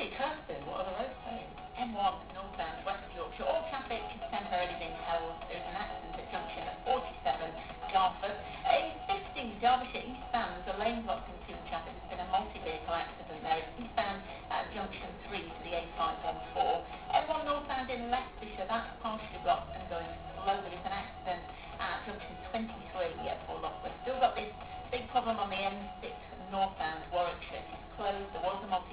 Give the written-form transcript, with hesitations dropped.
Morning, Kirsten. What are the road saying? M1 northbound West Yorkshire. All traffic is temporarily being held. There's an accident at junction at 47 Garford. A50 Derbyshire eastbound, the lane blocked in two traffic. There's been a multi-vehicle accident there. It's eastbound at junction 3 to the A514. M1 northbound in Leicestershire, that's partially blocked and going slow. There is an accident at junction 23 for Loughborough. Still got this big problem on the M6 northbound Warwickshire. It's closed. There was a multi